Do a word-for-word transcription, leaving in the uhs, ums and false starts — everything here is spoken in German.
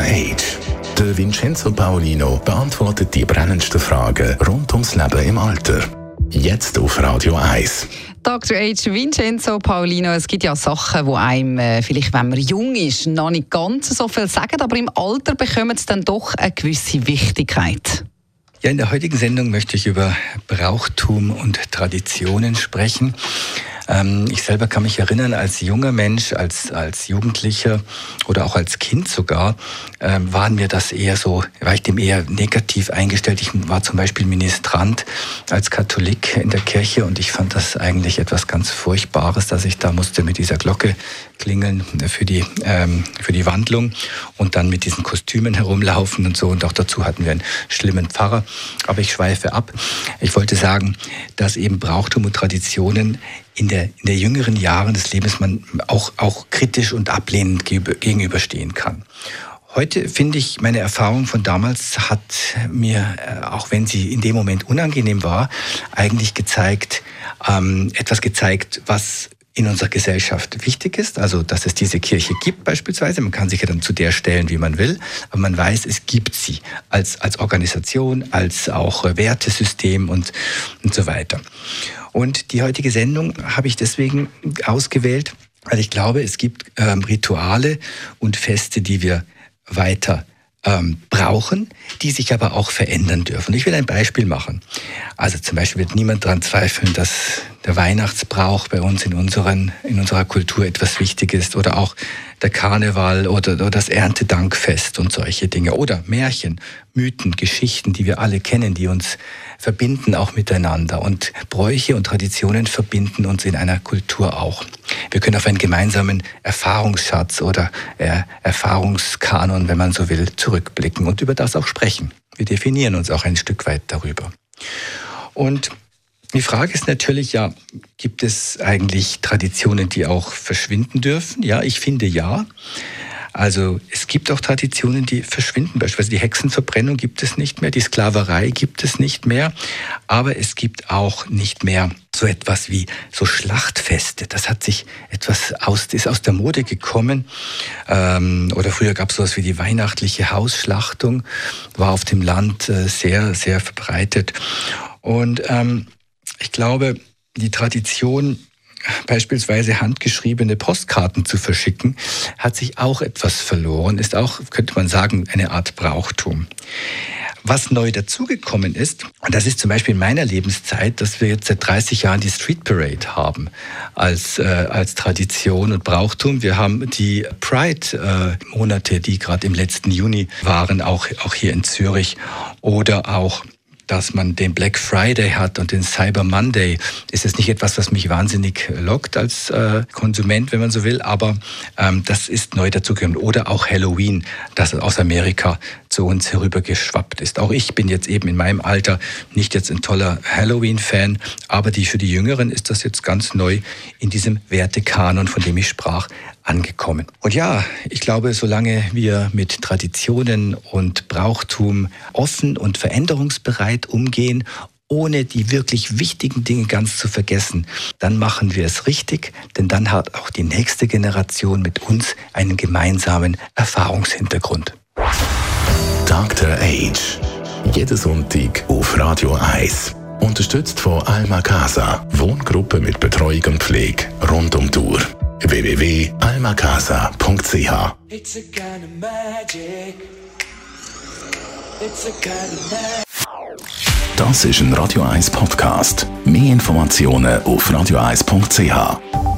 Age. Der Vincenzo Paolino beantwortet die brennendsten Fragen rund ums Leben im Alter. Jetzt auf Radio eins. Doktor Age, Vincenzo Paolino, es gibt ja Sachen, die einem, äh, vielleicht wenn man jung ist, noch nicht ganz so viel sagen, aber im Alter bekommen sie dann doch eine gewisse Wichtigkeit. Ja, in der heutigen Sendung möchte ich über Brauchtum und Traditionen sprechen. Ähm, ich selber kann mich erinnern, als junger Mensch, als, als Jugendlicher oder auch als Kind sogar, ähm, waren mir das eher so, war ich dem eher negativ eingestellt. Ich war zum Beispiel Ministrant als Katholik in der Kirche und ich fand das eigentlich etwas ganz Furchtbares, dass ich da musste mit dieser Glocke klingeln für die, ähm, für die Wandlung und dann mit diesen Kostümen herumlaufen und so. Und auch dazu hatten wir einen schlimmen Pfarrer. Aber ich schweife ab. Ich wollte sagen, dass eben Brauchtum und Traditionen in der, in der jüngeren Jahren des Lebens man auch, auch kritisch und ablehnend gegenüberstehen kann. Heute finde ich, meine Erfahrung von damals hat mir, auch wenn sie in dem Moment unangenehm war, eigentlich gezeigt, ähm, etwas gezeigt, was in unserer Gesellschaft wichtig ist, also dass es diese Kirche gibt beispielsweise. Man kann sich ja dann zu der stellen, wie man will, aber man weiß, es gibt sie als, als Organisation, als auch Wertesystem und, und so weiter. Und die heutige Sendung habe ich deswegen ausgewählt, weil ich glaube, es gibt ähm, Rituale und Feste, die wir weiter ähm, brauchen, die sich aber auch verändern dürfen. Ich will ein Beispiel machen. Also zum Beispiel wird niemand daran zweifeln, dass der Weihnachtsbrauch bei uns in, unseren, in unserer Kultur etwas wichtig ist oder auch der Karneval oder, oder das Erntedankfest und solche Dinge oder Märchen, Mythen, Geschichten, die wir alle kennen, die uns verbinden auch miteinander und Bräuche und Traditionen verbinden uns in einer Kultur auch. Wir können auf einen gemeinsamen Erfahrungsschatz oder äh, Erfahrungskanon, wenn man so will, zurückblicken und über das auch sprechen. Wir definieren uns auch ein Stück weit darüber. Und die Frage ist natürlich, ja, gibt es eigentlich Traditionen, die auch verschwinden dürfen? Ja, ich finde ja. Also es gibt auch Traditionen, die verschwinden. Beispielsweise die Hexenverbrennung gibt es nicht mehr, die Sklaverei gibt es nicht mehr. Aber es gibt auch nicht mehr so etwas wie so Schlachtfeste. Das hat sich etwas aus, ist aus der Mode gekommen. Ähm, oder früher gab es sowas wie die weihnachtliche Hausschlachtung, war auf dem Land äh, sehr, sehr verbreitet. Und ähm, ich glaube, die Tradition, beispielsweise handgeschriebene Postkarten zu verschicken, hat sich auch etwas verloren, ist auch, könnte man sagen, eine Art Brauchtum. Was neu dazugekommen ist, und das ist zum Beispiel in meiner Lebenszeit, dass wir jetzt seit dreißig Jahren die Street Parade haben als, äh, als Tradition und Brauchtum. Wir haben die Pride-Monate, äh, die gerade im letzten Juni waren, auch, auch hier in Zürich, oder auch dass man den Black Friday hat und den Cyber Monday, ist es nicht etwas, was mich wahnsinnig lockt als äh, Konsument, wenn man so will, aber ähm, das ist neu dazugekommen. Oder auch Halloween, das aus Amerika zu uns herübergeschwappt ist. Auch ich bin jetzt eben in meinem Alter nicht jetzt ein toller Halloween-Fan, aber die, für die Jüngeren ist das jetzt ganz neu in diesem Wertekanon, von dem ich sprach, angekommen. Und ja, ich glaube, solange wir mit Traditionen und Brauchtum offen und veränderungsbereit umgehen, ohne die wirklich wichtigen Dinge ganz zu vergessen, dann machen wir es richtig, denn dann hat auch die nächste Generation mit uns einen gemeinsamen Erfahrungshintergrund. Doktor Age. Jeden Sonntag auf Radio eins. Unterstützt von Alma Casa. Wohngruppe mit Betreuung und Pflege rund um die Uhr. w w w punkt alma casa punkt c h. It's a kind of magic. It's a kind of magic. Das ist ein Radio eins Podcast. Mehr Informationen auf radio eins punkt c h.